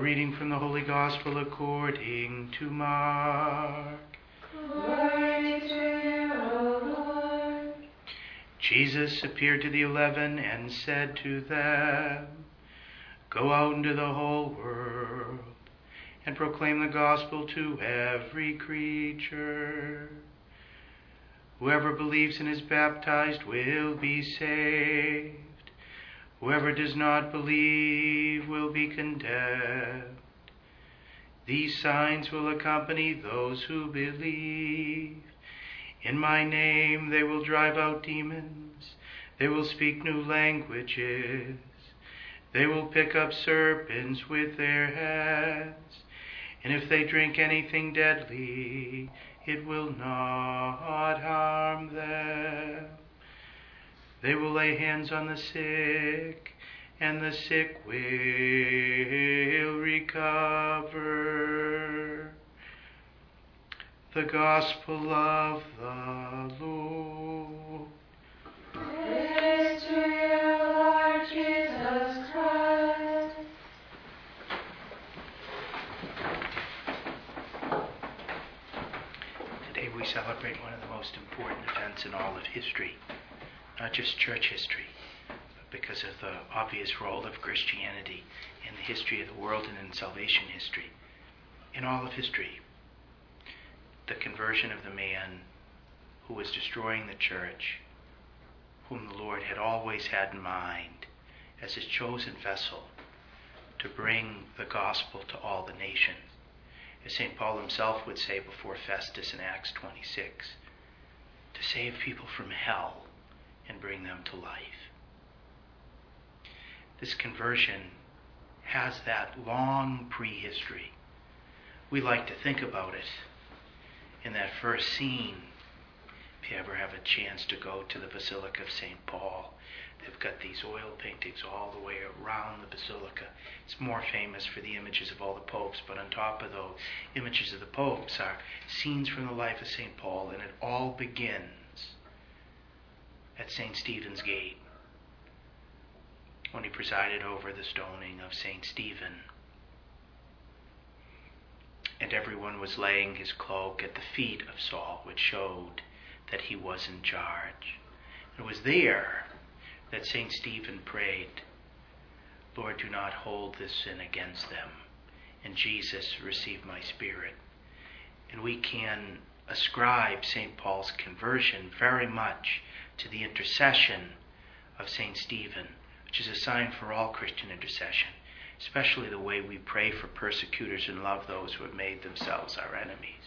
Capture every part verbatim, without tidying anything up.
reading from the Holy Gospel according to Mark. Glory to you, O Lord. Jesus appeared to the eleven and said to them, "Go out into the whole world and proclaim the gospel to every creature. Whoever believes and is baptized will be saved. Whoever does not believe will be condemned. These signs will accompany those who believe. In my name they will drive out demons. They will speak new languages. They will pick up serpents with their hands. And if they drink anything deadly, it will not harm them. They will lay hands on the sick, and the sick will recover." The Gospel of the Lord. Praise to you, Lord Jesus Christ. Today we celebrate one of the most important events in all of history. Not just church history, but because of the obvious role of Christianity in the history of the world and in salvation history. In all of history, the conversion of the man who was destroying the church, whom the Lord had always had in mind as his chosen vessel to bring the gospel to all the nations. As Saint Paul himself would say before Festus in Acts twenty-six, to save people from hell and bring them to life. This conversion has that long prehistory. We like to think about it in that first scene. If you ever have a chance to go to the Basilica of Saint Paul, they've got these oil paintings all the way around the basilica. It's more famous for the images of all the popes, but on top of those images of the popes are scenes from the life of Saint Paul, and it all begins at Saint Stephen's Gate, when he presided over the stoning of Saint Stephen. And everyone was laying his cloak at the feet of Saul, which showed that he was in charge. It was there that Saint Stephen prayed, "Lord, do not hold this sin against them. And Jesus, receive my spirit." And we can ascribe Saint Paul's conversion very much to the intercession of Saint Stephen, which is a sign for all Christian intercession, especially the way we pray for persecutors and love those who have made themselves our enemies.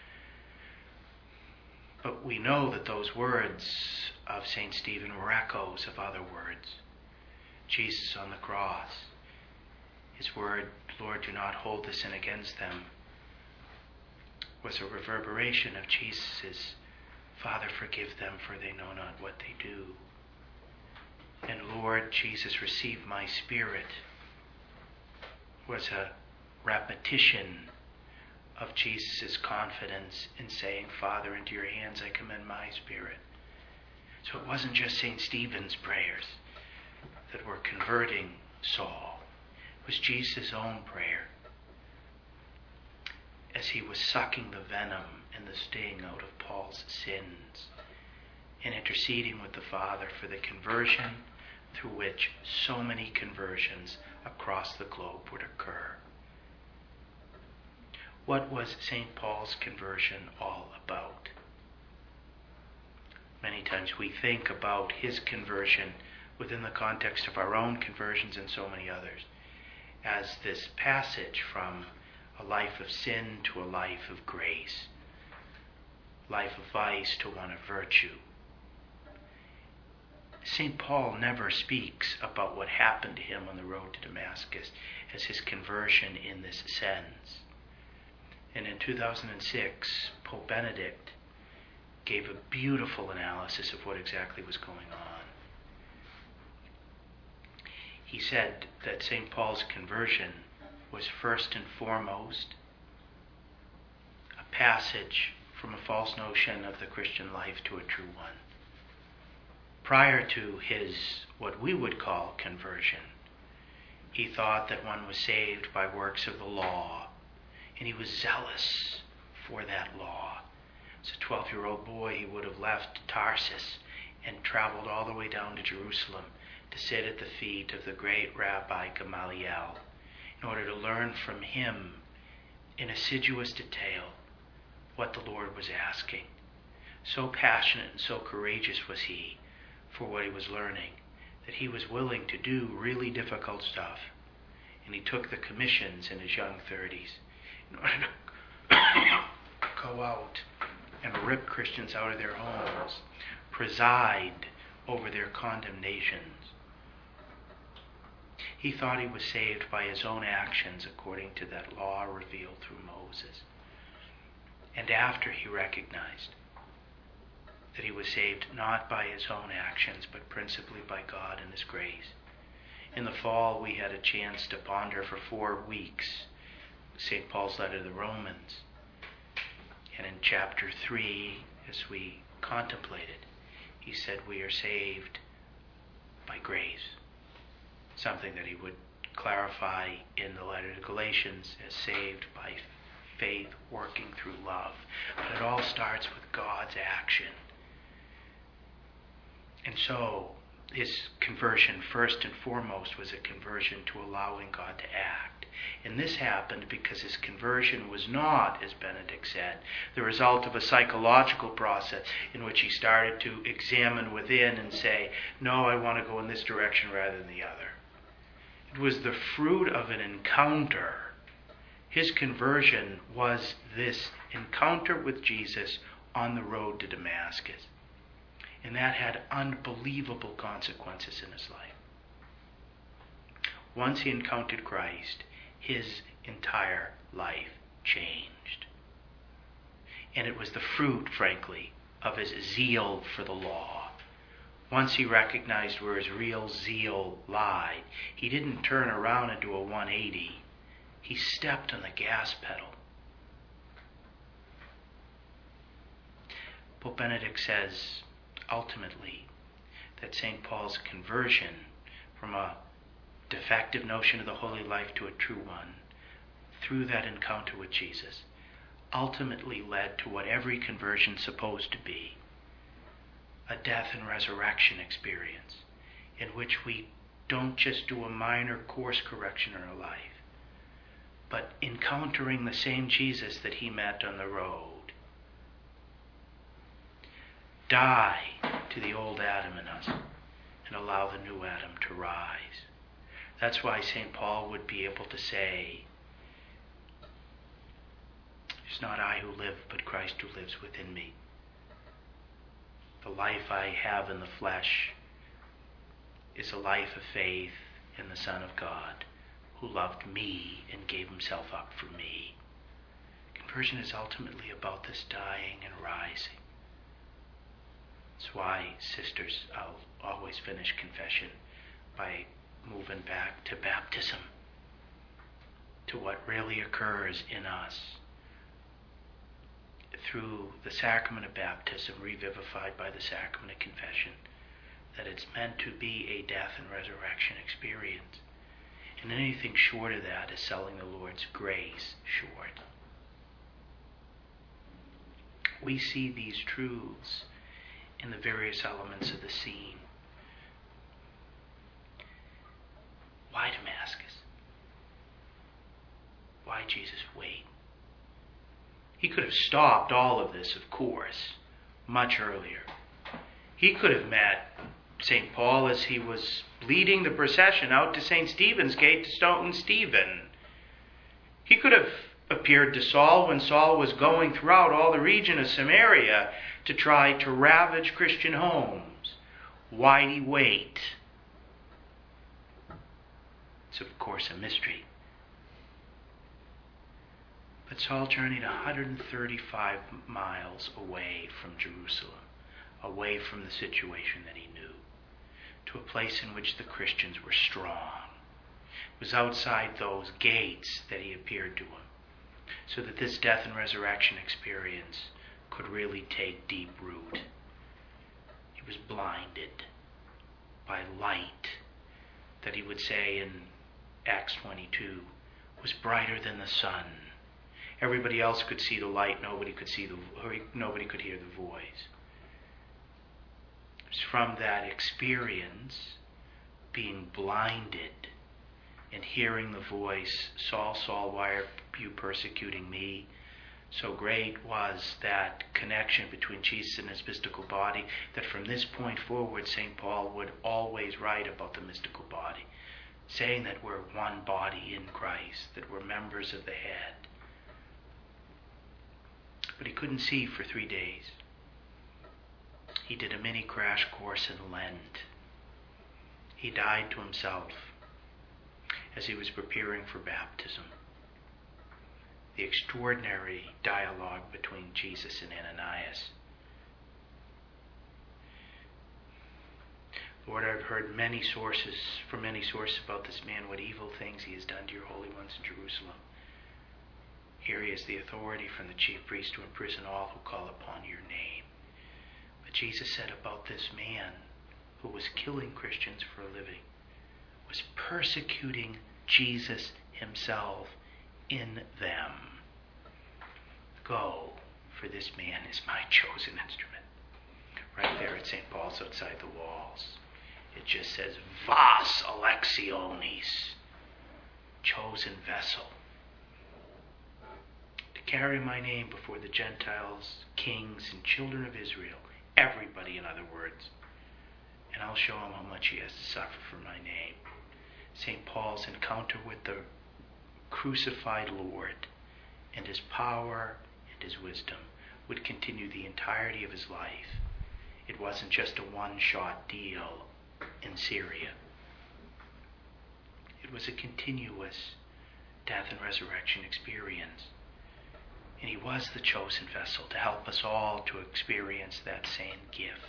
But we know that those words of Saint Stephen were echoes of other words. Jesus on the cross, his word, "Lord, do not hold the sin against them," was a reverberation of Jesus' "Father, forgive them, for they know not what they do." And "Lord Jesus, receive my spirit" was a repetition of Jesus' confidence in saying, "Father, into your hands I commend my spirit." So it wasn't just Saint Stephen's prayers that were converting Saul. It was Jesus' own prayer as he was sucking the venom and the sting out of Paul's sins and interceding with the Father for the conversion through which so many conversions across the globe would occur. What was Saint Paul's conversion all about? Many times we think about his conversion within the context of our own conversions and so many others as this passage from a life of sin to a life of grace, life of vice to one of virtue. Saint Paul never speaks about what happened to him on the road to Damascus as his conversion in this sense. And in two thousand six, Pope Benedict gave a beautiful analysis of what exactly was going on. He said that Saint Paul's conversion was first and foremost a passage from a false notion of the Christian life to a true one. Prior to his, what we would call conversion, He thought that one was saved by works of the law, and he was zealous for that law. As a twelve-year-old boy, he would have left Tarsus and traveled all the way down to Jerusalem to sit at the feet of the great Rabbi Gamaliel in order to learn from him in assiduous detail what the Lord was asking. So passionate and so courageous was he for what he was learning that he was willing to do really difficult stuff. And he took the commissions in his young thirties in order to go out and rip Christians out of their homes, preside over their condemnations. He thought he was saved by his own actions according to that law revealed through Moses. And after he recognized that he was saved not by his own actions, but principally by God and his grace. In the fall, we had a chance to ponder for four weeks Saint Paul's letter to the Romans. And in chapter three, as we contemplated, he said we are saved by grace. Something that he would clarify in the letter to Galatians as saved by faith working through love. But it all starts with God's action. And so his conversion, first and foremost, was a conversion to allowing God to act. And this happened because his conversion was not, as Benedict said, the result of a psychological process in which he started to examine within and say, no, I want to go in this direction rather than the other. It was the fruit of an encounter. His conversion was this encounter with Jesus on the road to Damascus. And that had unbelievable consequences in his life. Once he encountered Christ, his entire life changed. And it was the fruit, frankly, of his zeal for the law. Once he recognized where his real zeal lied, he didn't turn around and do a one eighty. He stepped on the gas pedal. Pope Benedict says, ultimately, that Saint Paul's conversion from a defective notion of the holy life to a true one, through that encounter with Jesus, ultimately led to what every conversion is supposed to be, a death and resurrection experience in which we don't just do a minor course correction in our life, but encountering the same Jesus that he met on the road, die to the old Adam in us and allow the new Adam to rise. That's why Saint Paul would be able to say, it's not I who live, but Christ who lives within me. The life I have in the flesh is a life of faith in the Son of God, who loved me and gave himself up for me. Conversion is ultimately about this dying and rising. That's why, sisters, I'll always finish confession by moving back to baptism, to what really occurs in us through the sacrament of baptism, revivified by the sacrament of confession, that it's meant to be a death and resurrection experience. And anything short of that is selling the Lord's grace short. We see these truths in the various elements of the scene. Why Damascus? Why Jesus wait? He could have stopped all of this, of course, much earlier. He could have met Saint Paul as he was leading the procession out to Saint Stephen's gate to stone Stephen. He could have appeared to Saul when Saul was going throughout all the region of Samaria to try to ravage Christian homes. Why'd he wait? It's of course a mystery. But Saul journeyed one hundred thirty-five miles away from Jerusalem, away from the situation that he knew, to a place in which the Christians were strong. It was outside those gates that he appeared to him, so that this death and resurrection experience could really take deep root. He was blinded by light that he would say in Acts twenty-two, was brighter than the sun. Everybody else could see the light. Nobody could see the, nobody could hear the voice. It's from that experience, being blinded and hearing the voice, Saul, Saul, why are you persecuting me? So great was that connection between Jesus and his mystical body that from this point forward, Saint Paul would always write about the mystical body, saying that we're one body in Christ, that we're members of the head. But he couldn't see for three days. He did a mini crash course in Lent. He died to himself as he was preparing for baptism. The extraordinary dialogue between Jesus and Ananias. Lord, I've heard many sources, from many sources about this man, what evil things he has done to your holy ones in Jerusalem. Here he has the authority from the chief priest to imprison all who call upon your name. But Jesus said about this man who was killing Christians for a living, was persecuting Jesus himself in them. Go, for this man is my chosen instrument. Right there at Saint Paul's outside the walls. It just says, Vas Alexiones, chosen vessel. To carry my name before the Gentiles, kings, and children of Israel. Everybody, in other words. And I'll show him how much he has to suffer for my name. Saint Paul's encounter with the crucified Lord and his power and his wisdom would continue the entirety of his life. It wasn't just a one-shot deal in Syria. It was a continuous death and resurrection experience. And he was the chosen vessel to help us all to experience that same gift.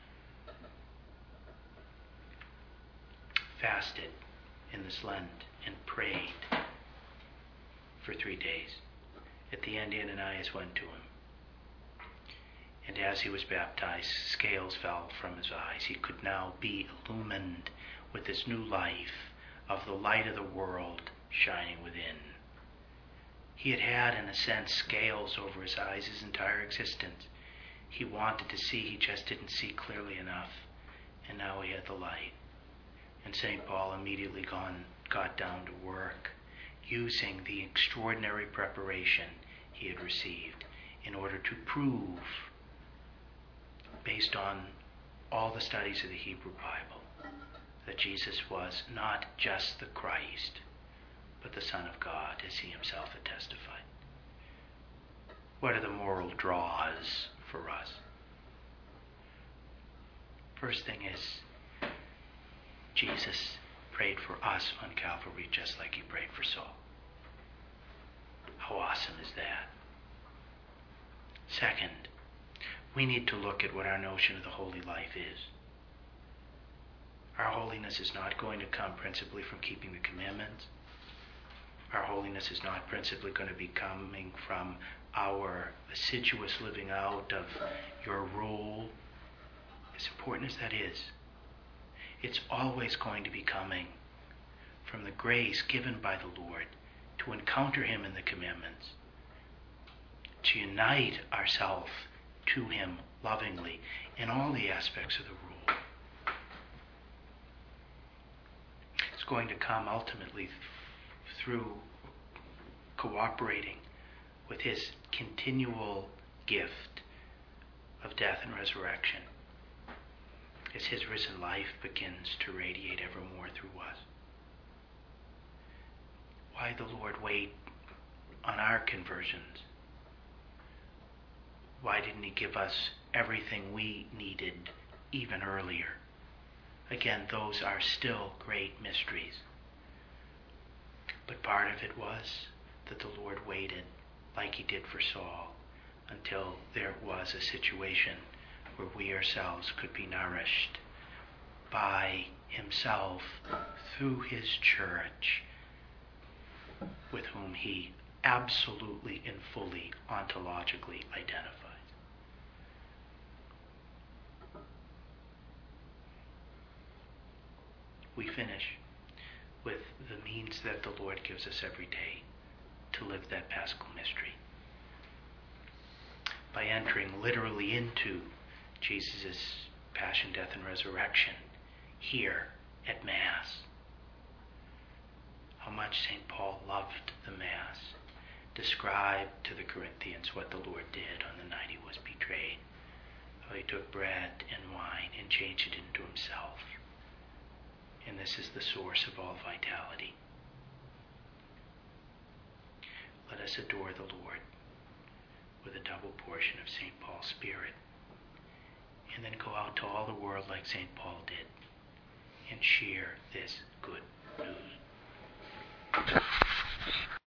Fasted in this Lent and prayed for three days. At the end, Ananias went to him. And as he was baptized, scales fell from his eyes. He could now be illumined with this new life of the light of the world shining within. He had had, in a sense, scales over his eyes his entire existence. He wanted to see, he just didn't see clearly enough. And now he had the light. And Saint Paul immediately gone, got down to work, using the extraordinary preparation he had received in order to prove, based on all the studies of the Hebrew Bible, that Jesus was not just the Christ, but the Son of God, as he himself had testified. What are the moral draws for us? First thing is, Jesus prayed for us on Calvary just like he prayed for Saul. How awesome is that? Second, we need to look at what our notion of the holy life is. Our holiness is not going to come principally from keeping the commandments. Our holiness is not principally going to be coming from our assiduous living out of your rule. As important as that is, it's always going to be coming from the grace given by the Lord to encounter him in the commandments, to unite ourselves to him lovingly in all the aspects of the rule. It's going to come ultimately through cooperating with his continual gift of death and resurrection as his risen life begins to radiate evermore through us. Why the Lord wait on our conversions? Why didn't he give us everything we needed even earlier? Again, those are still great mysteries. But part of it was that the Lord waited, like he did for Saul, until there was a situation where we ourselves could be nourished by himself through his church, with whom he absolutely and fully ontologically identifies. We finish with the means that the Lord gives us every day to live that Paschal mystery. By entering literally into Jesus' passion, death, and resurrection here at Mass. How much Saint Paul loved the Mass. Described to the Corinthians what the Lord did on the night he was betrayed. How he took bread and wine and changed it into himself. And this is the source of all vitality. Let us adore the Lord with a double portion of Saint Paul's spirit, and then go out to all the world like Saint Paul did and share this good news.